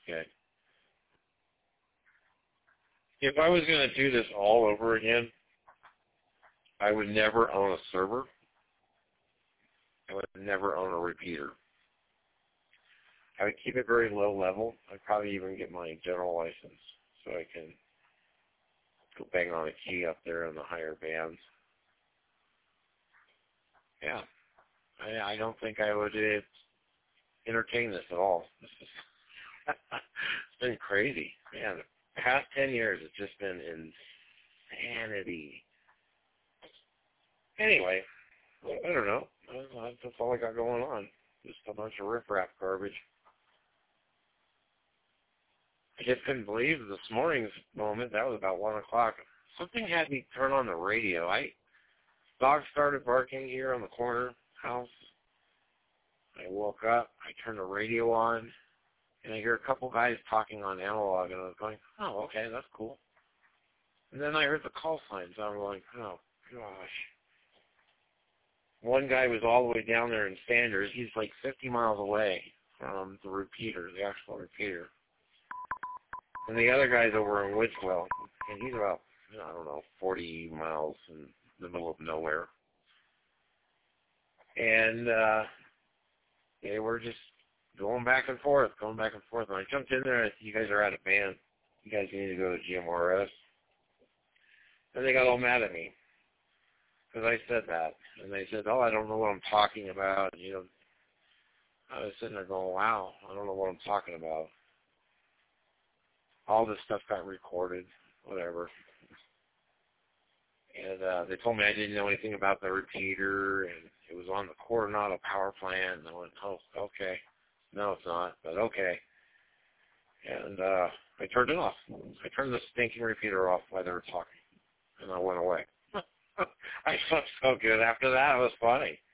Okay. If I was going to do this all over again, I would never own a server. I would never own a repeater. I would keep it very low level. I'd probably even get my general license so I can go bang on a key up there in the higher bands. Yeah. I don't think I would entertain this at all. This is it's been crazy. Man, the past 10 years it's just been insanity. Anyway, I don't know. That's all I got going on. Just a bunch of riffraff garbage. I just couldn't believe this morning's moment. That was about 1 o'clock. Something had me turn on the radio. Dog started barking here on the corner house. I woke up. I turned the radio on, and I hear a couple guys talking on analog, and I was going, oh, okay, that's cool. And then I heard the call signs. I was like, oh, gosh. One guy was all the way down there in Sanders. He's like 50 miles away from the repeater, the actual repeater. And the other guy's over in Woodswell, and he's about, I don't know, 40 miles in the middle of nowhere. And they were just going back and forth. And I jumped in there and I said, you guys are out of band. You guys need to go to GMRS. And they got all mad at me because I said that. And they said, oh, I don't know what I'm talking about. You know, I was sitting there going, wow, I don't know what I'm talking about. All this stuff got recorded, whatever. And they told me I didn't know anything about the repeater, and it was on the Coronado power plant. And I went, oh, okay. No, it's not, but okay. And I turned it off. I turned the stinking repeater off while they were talking, and I went away. I felt so good after that. It was funny.